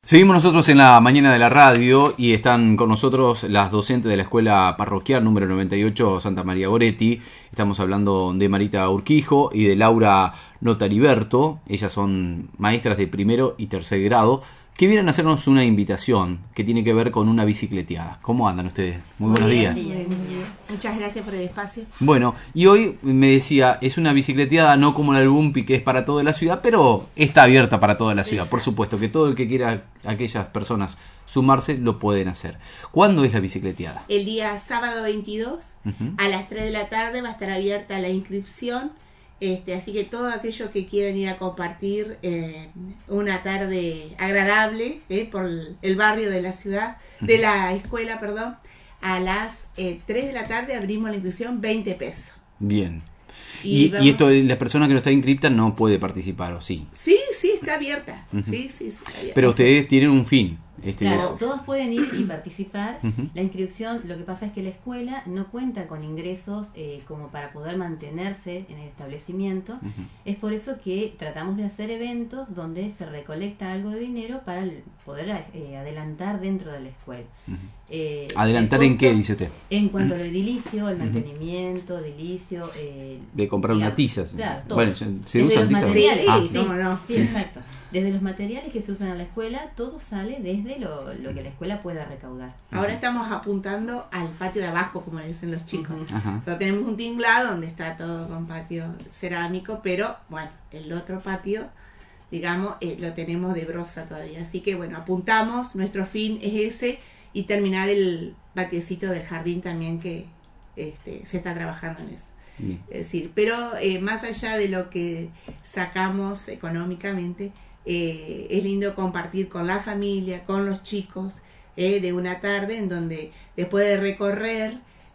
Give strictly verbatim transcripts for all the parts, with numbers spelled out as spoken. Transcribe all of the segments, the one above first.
Seguimos nosotros en la mañana de la radio y están con nosotros las docentes de la escuela parroquial número noventa y ocho Santa María Goretti. Estamos hablando de Marita Urquijo y de Laura Notariberto. Ellas son maestras de primero y tercer grado que vienen a hacernos una invitación que tiene que ver con una bicicleteada. ¿Cómo andan ustedes? Muy, Muy buenos bien, días. Bien, bien. Muchas gracias por el espacio. Bueno, y hoy me decía, es una bicicleteada no como la del Bumpi, que es para toda la ciudad, pero está abierta para toda la ciudad. Exacto. Por supuesto que todo el que quiera, aquellas personas sumarse, lo pueden hacer. ¿Cuándo es la bicicleteada? El día sábado veintidós, uh-huh. a las tres de la tarde va a estar abierta la inscripción. Este, así que todos aquellos que quieran ir a compartir eh, una tarde agradable eh, por el barrio de la ciudad, de la escuela, perdón, a las eh, tres de la tarde abrimos la inscripción, veinte pesos. Bien. Y, y, vamos... y esto, la persona que no está inscripta no puede participar, ¿o sí? Sí, sí, está abierta. Uh-huh. Sí, sí, sí, está abierta. Pero ustedes tienen un fin. Este claro, todos pueden ir y participar. Uh-huh. La inscripción, lo que pasa es que la escuela no cuenta con ingresos eh, como para poder mantenerse en el establecimiento. Uh-huh. Es por eso que tratamos de hacer eventos donde se recolecta algo de dinero para poder eh, adelantar dentro de la escuela. Uh-huh. Eh, ¿Adelantar en qué, dice usted? En cuanto al edilicio, el mantenimiento, uh-huh. edilicio... Eh, de comprar unas tizas. Claro, todo. Bueno, ¿se Desde usan los tizas? Materiales, ah, sí, no, no, sí, sí, exacto. Desde los materiales que se usan en la escuela, todo sale desde lo, lo que la escuela pueda recaudar. Ahora estamos apuntando al patio de abajo, como le dicen los chicos. Uh-huh. O sea, tenemos un tinglado donde está todo con patio cerámico, pero bueno, el otro patio, digamos, eh, lo tenemos de brosa todavía. Así que bueno, apuntamos, nuestro fin es ese, y terminar el patiecito del jardín también, que este, se está trabajando en eso. Bien. Es decir, pero eh, más allá de lo que sacamos económicamente, eh, es lindo compartir con la familia, con los chicos, eh, de una tarde en donde después de recorrer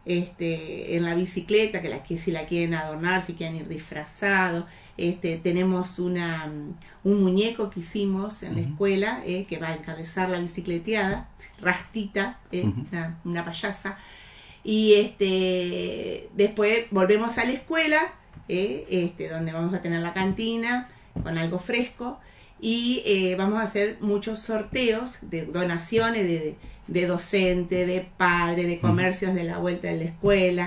este, en la bicicleta, que, la, que si la quieren adornar, si quieren ir disfrazados, este, tenemos una, un muñeco que hicimos en uh-huh. la escuela, eh, que va a encabezar la bicicleteada, Rastita, eh, uh-huh. una, una payasa. Y este después volvemos a la escuela, eh, este, donde vamos a tener la cantina con algo fresco, y eh, vamos a hacer muchos sorteos de donaciones de, de docentes, de padres, de comercios de la vuelta de la escuela,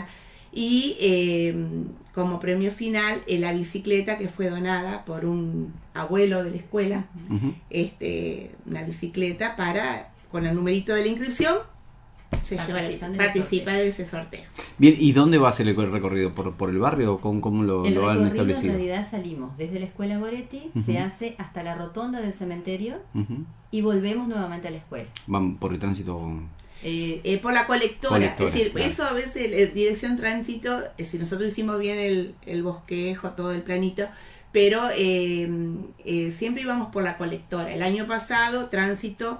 y eh, como premio final eh, la bicicleta que fue donada por un abuelo de la escuela, uh-huh. este, una bicicleta para, con el numerito de la inscripción, se lleva la, participa de ese sorteo. Bien, ¿y dónde va a ser el recorrido? ¿Por, por el barrio o cómo, cómo lo, el lo han recorrido establecido? En realidad salimos desde la escuela Goretti, uh-huh. se hace hasta la rotonda del cementerio, uh-huh. y volvemos nuevamente a la escuela. ¿Van por el tránsito? Eh, eh, por la colectora, colectora es decir, claro. Eso a veces, eh, dirección tránsito, eh, si nosotros hicimos bien el, el bosquejo, todo el planito, pero eh, eh, siempre íbamos por la colectora. El año pasado, tránsito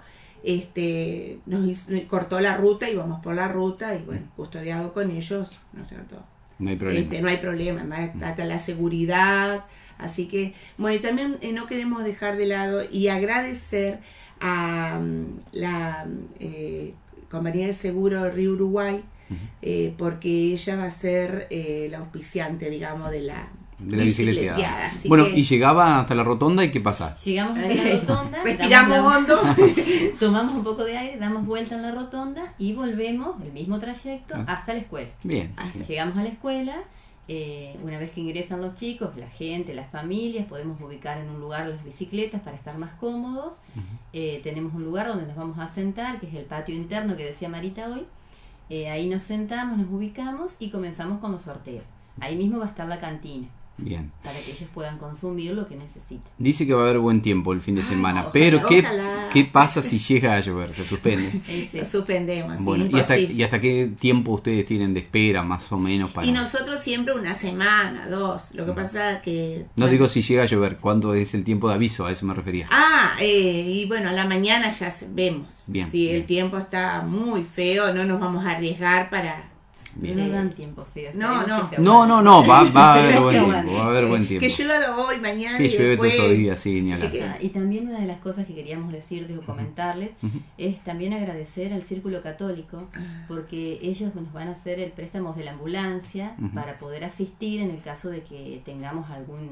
este nos, hizo, nos cortó la ruta y vamos por la ruta, y bueno, custodiado con ellos, no, todo. no hay problema, este, no hay problema, más hasta la seguridad. Así que bueno, y también eh, no queremos dejar de lado y agradecer a um, la eh, compañía de seguro Río Uruguay, uh-huh. eh, porque ella va a ser eh, la auspiciante, digamos, de la de la bicicleteada. Bueno, que... y llegaba hasta la rotonda, ¿y qué pasa? Llegamos hasta la rotonda, respiramos hondo, tomamos un poco de aire, damos vuelta en la rotonda y volvemos el mismo trayecto ah. hasta la escuela. Bien. Llegamos a la escuela, eh, una vez que ingresan los chicos, la gente, las familias, podemos ubicar en un lugar las bicicletas para estar más cómodos. Uh-huh. Eh, tenemos un lugar donde nos vamos a sentar, que es el patio interno que decía Marita hoy. Eh, ahí nos sentamos, nos ubicamos y comenzamos con los sorteos. Ahí mismo va a estar la cantina. Bien. Para que ellos puedan consumir lo que necesiten. Dice que va a haber buen tiempo el fin de semana, Ay, pero ojalá, ¿qué, ojalá. ¿qué pasa si llega a llover? ¿Se suspende? Sí, suspendemos. Bueno, sí, ¿y, hasta, ¿y hasta qué tiempo ustedes tienen de espera, más o menos? Para... Y nosotros siempre una semana, dos. Lo que pasa es que... No bueno. digo si llega a llover, ¿cuándo es el tiempo de aviso? A eso me refería. Ah, eh, y bueno, a la mañana ya vemos. Bien, si bien. el tiempo está muy feo, no nos vamos a arriesgar para... Pero no dan tiempo feo. No, no. No, no, no, va, va a haber buen tiempo, va a haber buen tiempo. Que llueva hoy, mañana que y llueve después... todos los días, sí, ni hablar. Que... Ah, y también una de las cosas que queríamos decirles o comentarles uh-huh. es también agradecer al Círculo Católico, porque ellos nos van a hacer el préstamo de la ambulancia uh-huh. para poder asistir en el caso de que tengamos algún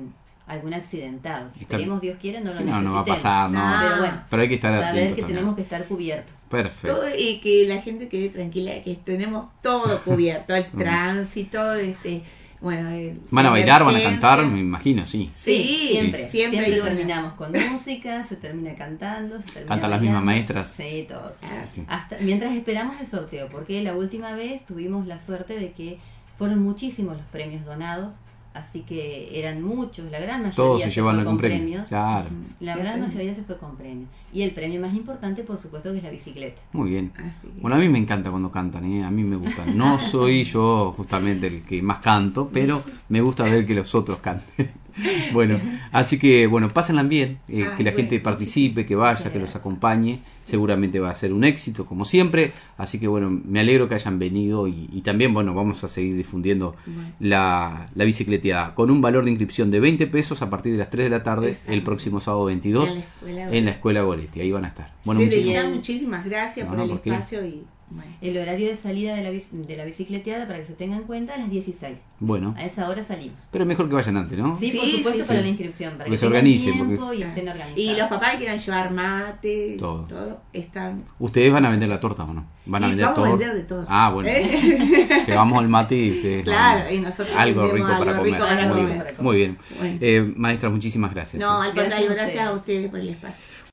algún accidentado. Está- Esperemos, Dios quiera, no lo No, necesitemos. no va a pasar, no. No. Pero bueno, Pero hay que estar saber atentos que también. tenemos que estar cubiertos. Perfecto. Todo, y que la gente quede tranquila, que tenemos todo cubierto, el Mm. tránsito, este, bueno, el- ¿Van a la bailar, van a emergencia. cantar? Me imagino, sí. Sí, siempre. siempre Siempre, hay una. terminamos con música, se termina cantando, se termina ¿Cantan las bailando. mismas maestras? Sí, todos. Ah, Sí. Hasta, mientras esperamos el sorteo, porque la última vez tuvimos la suerte de que fueron muchísimos los premios donados, así que eran muchos, la gran mayoría Todos se se llevan fue algún con premio. premios. Claro. La gran mayoría se fue con premios. Y el premio más importante, por supuesto, que es la bicicleta. Muy bien. Así que- Bueno, a mí me encanta cuando cantan, ¿eh? A mí me gusta. No soy yo justamente el que más canto, pero me gusta ver que los otros canten. Bueno, así que, bueno, pásenla bien, eh, Ay, que la bueno, gente participe, que vaya, Muchas que los gracias. acompañe. Seguramente va a ser un éxito, como siempre. Así que, bueno, me alegro que hayan venido y, y también, bueno, vamos a seguir difundiendo Bueno. la, la bicicleteada con un valor de inscripción de veinte pesos a partir de las tres de la tarde, Exacto. el próximo sábado veintidós, En la escuela en la Escuela Goretti. Ahí van a estar. Bueno, Desde muchísimas ya, muchísimas gracias No, por no, el ¿por qué? espacio y bueno. El horario de salida de la, bici- de la bicicleteada, para que se tenga en cuenta, a las dieciséis. Bueno, A esa hora salimos. pero mejor que vayan antes, ¿no? Sí, Sí, por supuesto, sí, para sí. la inscripción. Para Porque que se tengan organicen, tiempo porque- y estén organizados. Y los papás que quieran llevar mate, Todo. todo, están. ¿Ustedes van a vender la torta o no? ¿Van a Y vender vamos a todo? vender de todo. Ah, bueno. ¿Eh? Llevamos el mate y ustedes. Claro, van- y nosotros algo vendemos rico para algo comer. rico para Muy comer. bien. Muy bien. Bueno. Eh, maestras, muchísimas gracias. No, ¿eh? al Gracias contrario, a gracias a ustedes. ustedes por el espacio.